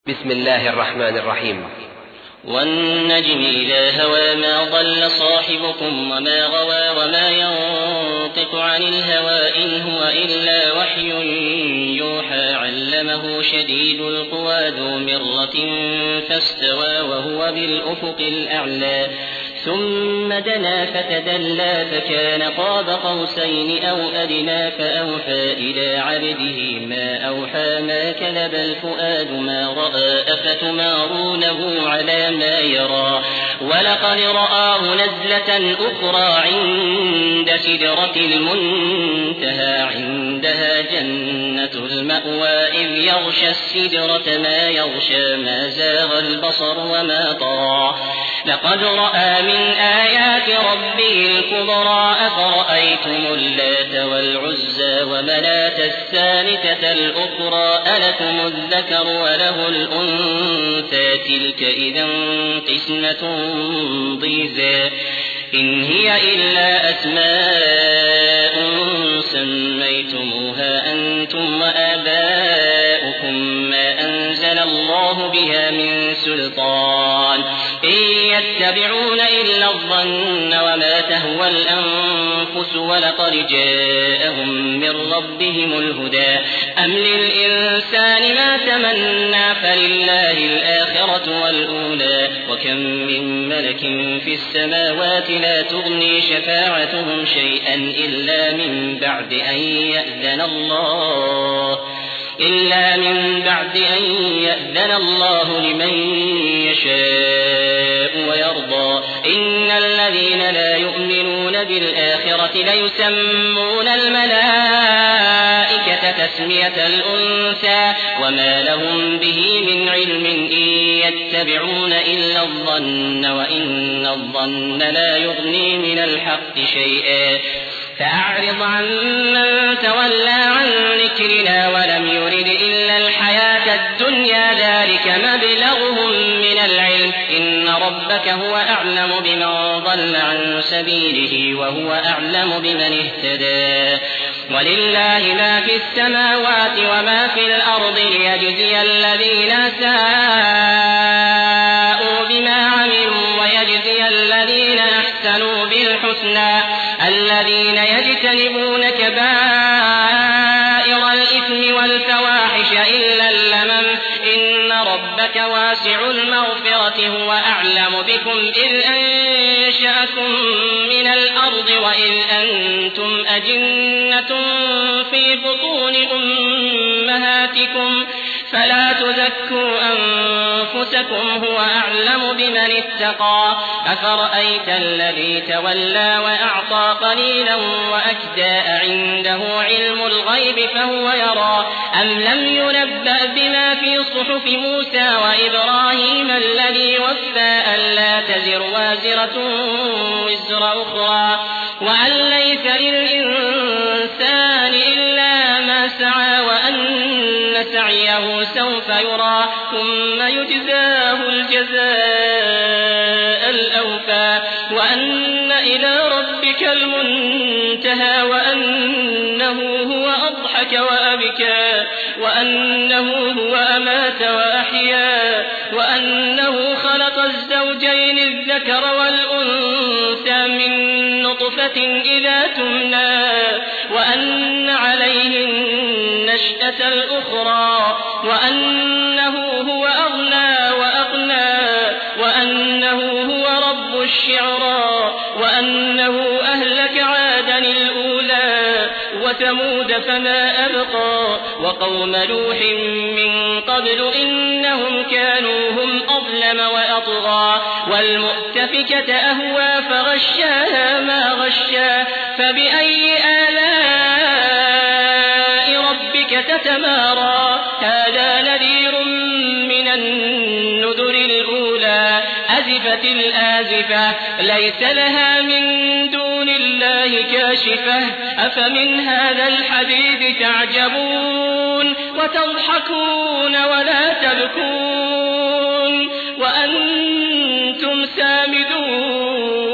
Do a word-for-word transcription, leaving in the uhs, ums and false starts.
بسم الله الرحمن الرحيم. والنجم إذا هوى ما ضل صاحبكم وما غوى وما ينطق عن الهوى إن هو إلا وحي يوحى علمه شديد القوى ذو مرة فاستوى وهو بالأفق الأعلى ثم دنا فتدلى فكان قاب قوسين أو أدنى فأوحى إلى عبده ما أوحى ما كذب الفؤاد ما رأى أفتمارونه على ما يرى ولقد رآه نزلة أخرى عند سدرة المنتهى عندها جنة المأوى إذ يغشى السدرة ما يغشى ما زاغ البصر وما طغى لقد رأى من آيات ربه الكبرى أفرأيتم اللات والعزى ومناة الثالثة الأخرى ألكم الذكر وله الأنثى تلك إذا قسمة ضيزى إن هي إلا أسماء سميتموها أنتم وآباؤكم ما أنزل الله بها من سلطان إن يتبعون إلا الظن وما تهوى الأنفس ولقد جاءهم من ربهم الهدى أم للإنسان ما تمنى فلله الآخرة والأولى وكم من ملك في السماوات لا تغني شفاعتهم شيئا إلا من بعد أن يأذن الله إلا من بعد أن يأذن الله لمن يشاء ويرضى إن الذين لا يؤمنون بالآخرة ليسمون الملائكة تسمية الأنثى وما لهم به من علم إن يتبعون إلا الظن وإن الظن لا يغني من الحق شيئا فأعرض عن من تولى عن ذكرنا ولم يرد إلا الحياة الدنيا ذلك مبلغهم من العلم إن ربك هو أعلم بمن ضل عن سبيله وهو أعلم بمن اهتدى ولله ما في السماوات وما في الأرض ليجزي الذين ساءوا بما عملوا ويجزي الذين أحسنوا بالحسنى الذين يجتنبون كبائر الإثم والفواحش إلا اللمم إن ربك واسع المغفرة هو أعلم بكم إذ أنشأكم من الأرض وإذ أنتم أجنة في بطون أمهاتكم فلا تزكوا أنفسكم هو أعلم بمن اتقى أفرأيت الذي تولى وأعطى قليلا وأكدى عنده علم الغيب فهو يرى أم لم ينبأ بما في صحف موسى وإبراهيم الذي وفى ألا تزر وازرة وزر أخرى وأن ليس للإنسان إلا ما سعى وأن سعيه سوف يرى ثم يجزاه الجزاء الأوفى وأن إلى ربك المنتهى وأنه هو أضحك وأبكى وأنه هو أمات وأحيا وأنه خلق الزوجين الذكر والأنثى من نطفة إذا تمنى وأن عليه النشأة الأخرى وأنه هو أغنى وأقنى وأنه هو رب الشعرى وأنه أهلك عادا الأولى وثمود فما أبقى وقوم نوح من قبل إنهم كانوا هم أظلم وأطغى والمؤتفكة أهوى فغشاها ما غشا فبأي آلاء ربك تتمارى هذا نذير من النذر الأولى أزفت الآزفة ليس لها من دون الله كاشفة أفمن هذا الحديث تعجبون وتضحكون ولا تبكون وأنتم سامدون